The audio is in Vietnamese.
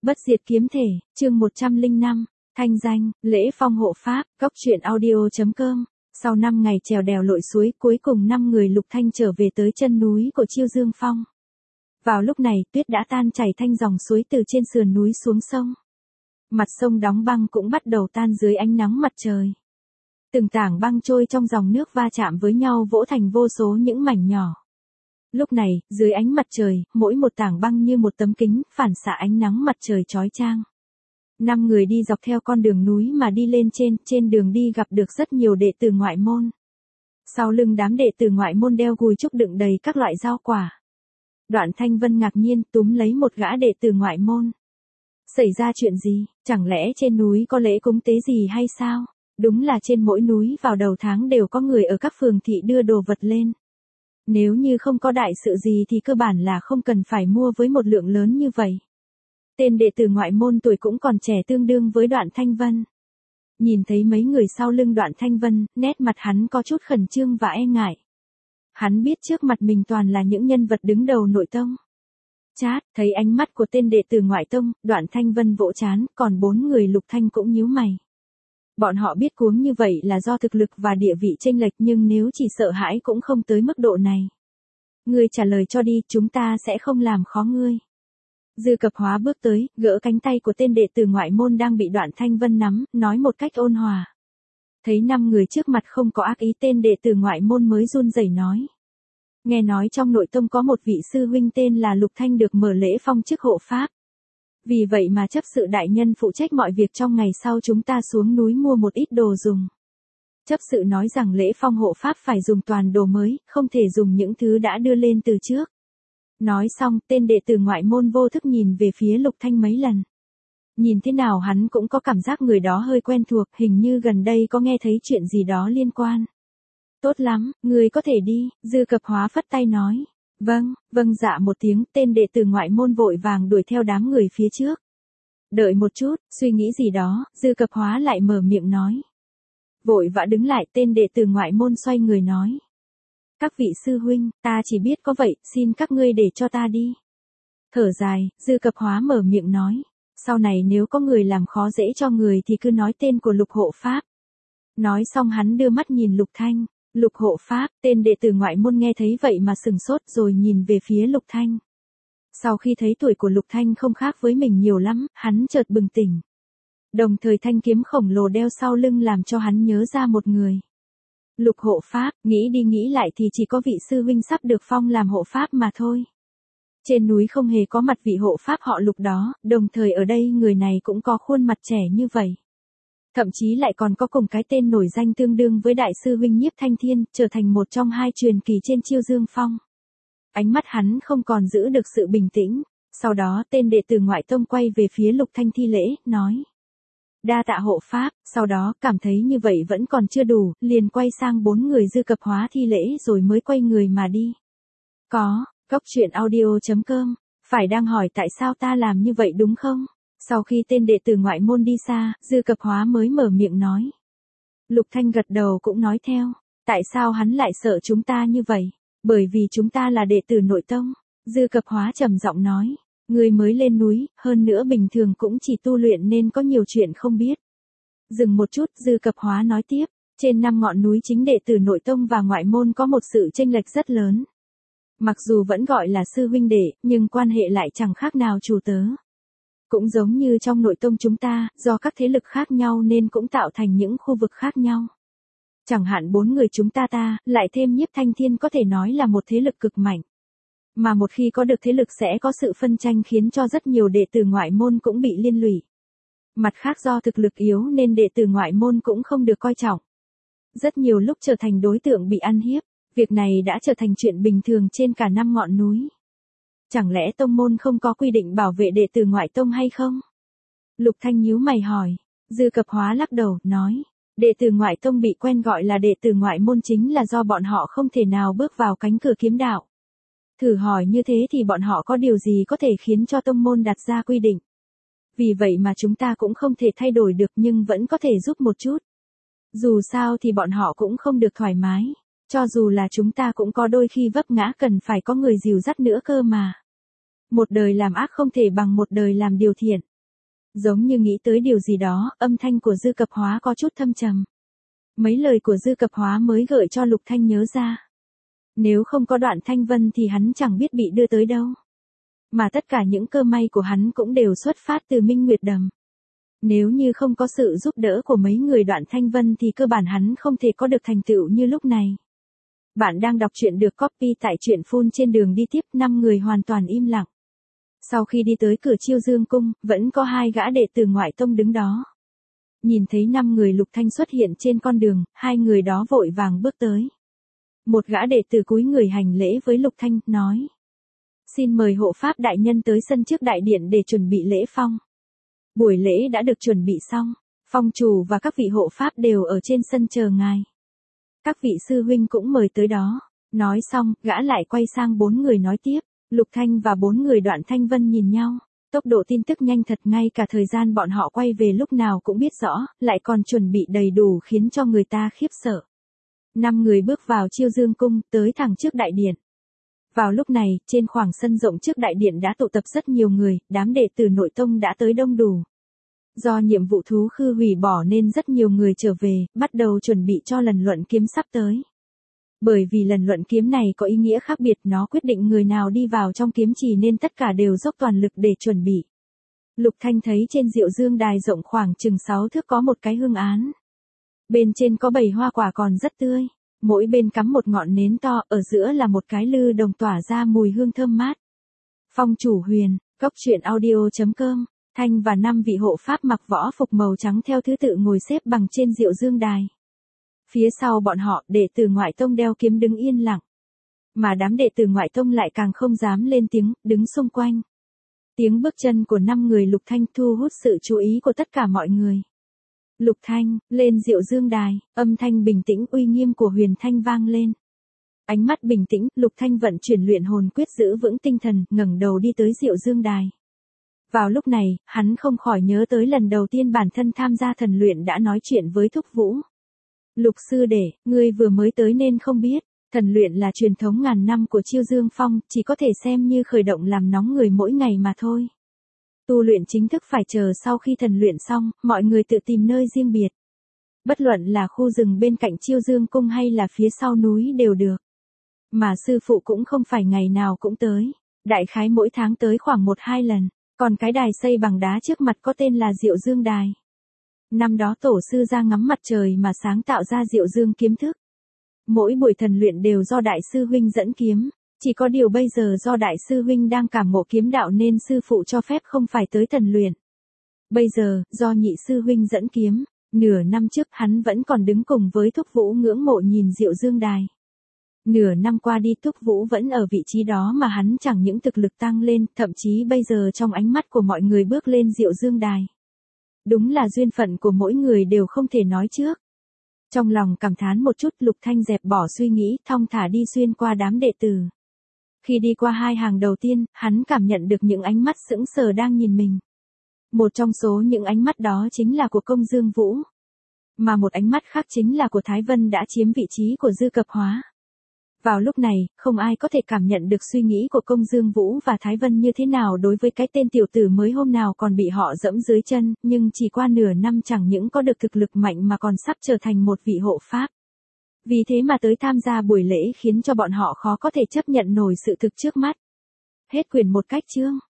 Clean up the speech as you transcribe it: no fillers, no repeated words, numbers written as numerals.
Bất diệt kiếm thể, chương 105, thanh danh, lễ phong hộ pháp, góc truyện audio.com. Sau 5 ngày trèo đèo lội suối, cuối cùng 5 người Lục Thanh trở về tới chân núi của Chiêu Dương Phong. Vào lúc này, tuyết đã tan chảy thanh dòng suối từ trên sườn núi xuống sông. Mặt sông đóng băng cũng bắt đầu tan dưới ánh nắng mặt trời. Từng tảng băng trôi trong dòng nước va chạm với nhau vỗ thành vô số những mảnh nhỏ. Lúc này, dưới ánh mặt trời, mỗi một tảng băng như một tấm kính, phản xạ ánh nắng mặt trời chói chang. 5 người đi dọc theo con đường núi mà đi lên trên đường đi gặp được rất nhiều đệ tử ngoại môn. Sau lưng đám đệ tử ngoại môn đeo gùi trúc đựng đầy các loại rau quả. Đoạn Thanh Vân ngạc nhiên túm lấy một gã đệ tử ngoại môn. Xảy ra chuyện gì, chẳng lẽ trên núi có lễ cúng tế gì hay sao? Đúng là trên mỗi núi vào đầu tháng đều có người ở các phường thị đưa đồ vật lên. Nếu như không có đại sự gì thì cơ bản là không cần phải mua với một lượng lớn như vậy. Tên đệ tử ngoại môn tuổi cũng còn trẻ tương đương với Đoạn Thanh Vân. Nhìn thấy mấy người sau lưng Đoạn Thanh Vân, nét mặt hắn có chút khẩn trương và e ngại. Hắn biết trước mặt mình toàn là những nhân vật đứng đầu nội tông. Chát, thấy ánh mắt của tên đệ tử ngoại tông, Đoạn Thanh Vân vỗ trán, còn 4 người Lục Thanh cũng nhíu mày. Bọn họ biết cuống như vậy là do thực lực và địa vị chênh lệch, nhưng nếu chỉ sợ hãi cũng không tới mức độ này. Ngươi trả lời cho đi, chúng ta sẽ không làm khó ngươi. Dư Cập Hóa bước tới, gỡ cánh tay của tên đệ tử ngoại môn đang bị Đoạn Thanh Vân nắm, nói một cách ôn hòa. Thấy 5 người trước mặt không có ác ý, tên đệ tử ngoại môn mới run rẩy nói. Nghe nói trong nội tông có một vị sư huynh tên là Lục Thanh được mở lễ phong chức hộ pháp. Vì vậy mà chấp sự đại nhân phụ trách mọi việc trong ngày sau chúng ta xuống núi mua một ít đồ dùng. Chấp sự nói rằng lễ phong hộ pháp phải dùng toàn đồ mới, không thể dùng những thứ đã đưa lên từ trước. Nói xong, tên đệ tử ngoại môn vô thức nhìn về phía Lục Thanh mấy lần. Nhìn thế nào hắn cũng có cảm giác người đó hơi quen thuộc, hình như gần đây có nghe thấy chuyện gì đó liên quan. Tốt lắm, người có thể đi, Dư Cập Hóa phất tay nói. Vâng dạ một tiếng, tên đệ tử ngoại môn vội vàng đuổi theo đám người phía trước. Đợi một chút, suy nghĩ gì đó, Dư Cập Hóa lại mở miệng nói. Vội vã đứng lại, tên đệ tử ngoại môn xoay người nói. Các vị sư huynh, ta chỉ biết có vậy, xin các ngươi để cho ta đi. Thở dài, Dư Cập Hóa mở miệng nói. Sau này nếu có người làm khó dễ cho người thì cứ nói tên của Lục hộ pháp. Nói xong hắn đưa mắt nhìn Lục Thanh. Lục hộ pháp, tên đệ tử ngoại môn nghe thấy vậy mà sừng sốt rồi nhìn về phía Lục Thanh. Sau khi thấy tuổi của Lục Thanh không khác với mình nhiều lắm, hắn chợt bừng tỉnh. Đồng thời thanh kiếm khổng lồ đeo sau lưng làm cho hắn nhớ ra một người. Lục hộ pháp, nghĩ đi nghĩ lại thì chỉ có vị sư huynh sắp được phong làm hộ pháp mà thôi. Trên núi không hề có mặt vị hộ pháp họ Lục đó, đồng thời ở đây người này cũng có khuôn mặt trẻ như vậy. Thậm chí lại còn có cùng cái tên nổi danh tương đương với đại sư huynh Nhiếp Thanh Thiên, trở thành một trong 2 truyền kỳ trên Chiêu Dương Phong. Ánh mắt hắn không còn giữ được sự bình tĩnh, sau đó tên đệ tử ngoại tông quay về phía Lục Thanh thi lễ, nói. Đa tạ hộ pháp, sau đó cảm thấy như vậy vẫn còn chưa đủ, liền quay sang 4 người Dư Cập Hóa thi lễ rồi mới quay người mà đi. Góc truyện audio.com, phải đang hỏi tại sao ta làm như vậy đúng không? Sau khi tên đệ tử ngoại môn đi xa, Dư Cập Hóa mới mở miệng nói. Lục Thanh gật đầu cũng nói theo. Tại sao hắn lại sợ chúng ta như vậy? Bởi vì chúng ta là đệ tử nội tông. Dư Cập Hóa trầm giọng nói. Người mới lên núi, hơn nữa bình thường cũng chỉ tu luyện nên có nhiều chuyện không biết. Dừng một chút, Dư Cập Hóa nói tiếp. Trên 5 ngọn núi chính đệ tử nội tông và ngoại môn có một sự chênh lệch rất lớn. Mặc dù vẫn gọi là sư huynh đệ, nhưng quan hệ lại chẳng khác nào chủ tớ. Cũng giống như trong nội tông chúng ta, do các thế lực khác nhau nên cũng tạo thành những khu vực khác nhau. Chẳng hạn 4 người chúng ta, lại thêm Nhiếp Thanh Thiên có thể nói là một thế lực cực mạnh. Mà một khi có được thế lực sẽ có sự phân tranh khiến cho rất nhiều đệ tử ngoại môn cũng bị liên lụy. Mặt khác do thực lực yếu nên đệ tử ngoại môn cũng không được coi trọng. Rất nhiều lúc trở thành đối tượng bị ăn hiếp, việc này đã trở thành chuyện bình thường trên cả 5 ngọn núi. Chẳng lẽ tông môn không có quy định bảo vệ đệ tử ngoại tông hay không? Lục Thanh nhíu mày hỏi. Dư Cập Hóa lắc đầu, nói. Đệ tử ngoại tông bị quen gọi là đệ tử ngoại môn chính là do bọn họ không thể nào bước vào cánh cửa kiếm đạo. Thử hỏi như thế thì bọn họ có điều gì có thể khiến cho tông môn đặt ra quy định? Vì vậy mà chúng ta cũng không thể thay đổi được nhưng vẫn có thể giúp một chút. Dù sao thì bọn họ cũng không được thoải mái. Cho dù là chúng ta cũng có đôi khi vấp ngã cần phải có người dìu dắt nữa cơ mà. Một đời làm ác không thể bằng một đời làm điều thiện. Giống như nghĩ tới điều gì đó, âm thanh của Dư Cập Hóa có chút thâm trầm. Mấy lời của Dư Cập Hóa mới gợi cho Lục Thanh nhớ ra. Nếu không có Đoạn Thanh Vân thì hắn chẳng biết bị đưa tới đâu. Mà tất cả những cơ may của hắn cũng đều xuất phát từ Minh Nguyệt Đầm. Nếu như không có sự giúp đỡ của mấy người Đoạn Thanh Vân thì cơ bản hắn không thể có được thành tựu như lúc này. Bạn đang đọc truyện được copy tại truyện phun trên đường đi tiếp, 5 người hoàn toàn im lặng. Sau khi đi tới cửa Chiêu Dương cung, vẫn có 2 gã đệ tử ngoại tông đứng đó. Nhìn thấy 5 người Lục Thanh xuất hiện trên con đường, 2 người đó vội vàng bước tới. Một gã đệ tử cúi người hành lễ với Lục Thanh, nói: "Xin mời hộ pháp đại nhân tới sân trước đại điện để chuẩn bị lễ phong." Buổi lễ đã được chuẩn bị xong, phong chủ và các vị hộ pháp đều ở trên sân chờ ngài. Các vị sư huynh cũng mời tới đó. Nói xong, gã lại quay sang 4 người nói tiếp. Lục Thanh và 4 người Đoạn Thanh Vân nhìn nhau. Tốc độ tin tức nhanh thật, ngay cả thời gian bọn họ quay về lúc nào cũng biết rõ, lại còn chuẩn bị đầy đủ khiến cho người ta khiếp sợ. 5 người bước vào Chiêu Dương cung, tới thẳng trước đại điện. Vào lúc này, trên khoảng sân rộng trước đại điện đã tụ tập rất nhiều người, đám đệ tử nội tông đã tới đông đủ. Do nhiệm vụ thú khư hủy bỏ nên rất nhiều người trở về, bắt đầu chuẩn bị cho lần luận kiếm sắp tới. Bởi vì lần luận kiếm này có ý nghĩa khác biệt, nó quyết định người nào đi vào trong kiếm trì nên tất cả đều dốc toàn lực để chuẩn bị. Lục Thanh thấy trên Diệu Dương đài rộng khoảng chừng 6 thước có một cái hương án. Bên trên có 7 hoa quả còn rất tươi, mỗi bên cắm một ngọn nến to, ở giữa là một cái lư đồng tỏa ra mùi hương thơm mát. Phong chủ Huyền, cốc truyện audio.com. Thanh và 5 vị hộ pháp mặc võ phục màu trắng theo thứ tự ngồi xếp bằng trên Diệu Dương đài. Phía sau bọn họ, đệ tử ngoại tông đeo kiếm đứng yên lặng. Mà đám đệ tử ngoại tông lại càng không dám lên tiếng, đứng xung quanh. Tiếng bước chân của 5 người Lục Thanh thu hút sự chú ý của tất cả mọi người. Lục Thanh, lên Diệu Dương đài, âm thanh bình tĩnh uy nghiêm của Huyền Thanh vang lên. Ánh mắt bình tĩnh, Lục Thanh vận chuyển luyện hồn quyết giữ vững tinh thần, ngẩng đầu đi tới Diệu Dương đài. Vào lúc này, hắn không khỏi nhớ tới lần đầu tiên bản thân tham gia thần luyện đã nói chuyện với Thúc Vũ. Lục sư đệ, ngươi vừa mới tới nên không biết, thần luyện là truyền thống ngàn năm của Chiêu Dương Phong, chỉ có thể xem như khởi động làm nóng người mỗi ngày mà thôi. Tu luyện chính thức phải chờ sau khi thần luyện xong, mọi người tự tìm nơi riêng biệt. Bất luận là khu rừng bên cạnh Chiêu Dương cung hay là phía sau núi đều được. Mà sư phụ cũng không phải ngày nào cũng tới, đại khái mỗi tháng tới khoảng 1-2 lần. Còn cái đài xây bằng đá trước mặt có tên là Diệu Dương đài. Năm đó tổ sư ra ngắm mặt trời mà sáng tạo ra Diệu Dương kiếm thức. Mỗi buổi thần luyện đều do đại sư huynh dẫn kiếm, chỉ có điều bây giờ do đại sư huynh đang cảm ngộ kiếm đạo nên sư phụ cho phép không phải tới thần luyện. Bây giờ, do nhị sư huynh dẫn kiếm, nửa năm trước hắn vẫn còn đứng cùng với Thúc Vũ ngưỡng mộ nhìn Diệu Dương đài. Nửa năm qua đi Thúc Vũ vẫn ở vị trí đó mà hắn chẳng những thực lực tăng lên, thậm chí bây giờ trong ánh mắt của mọi người bước lên Diệu Dương đài. Đúng là duyên phận của mỗi người đều không thể nói trước. Trong lòng cảm thán một chút, Lục Thanh dẹp bỏ suy nghĩ, thong thả đi xuyên qua đám đệ tử. Khi đi qua 2 hàng đầu tiên, hắn cảm nhận được những ánh mắt sững sờ đang nhìn mình. Một trong số những ánh mắt đó chính là của Công Dương Vũ. Mà một ánh mắt khác chính là của Thái Vân đã chiếm vị trí của Dư Cập Hóa. Vào lúc này, không ai có thể cảm nhận được suy nghĩ của Công Dương Vũ và Thái Vân như thế nào đối với cái tên tiểu tử mới hôm nào còn bị họ dẫm dưới chân, nhưng chỉ qua nửa năm chẳng những có được thực lực mạnh mà còn sắp trở thành một vị hộ pháp. Vì thế mà tới tham gia buổi lễ khiến cho bọn họ khó có thể chấp nhận nổi sự thực trước mắt. Hết quyển 1 cách chương.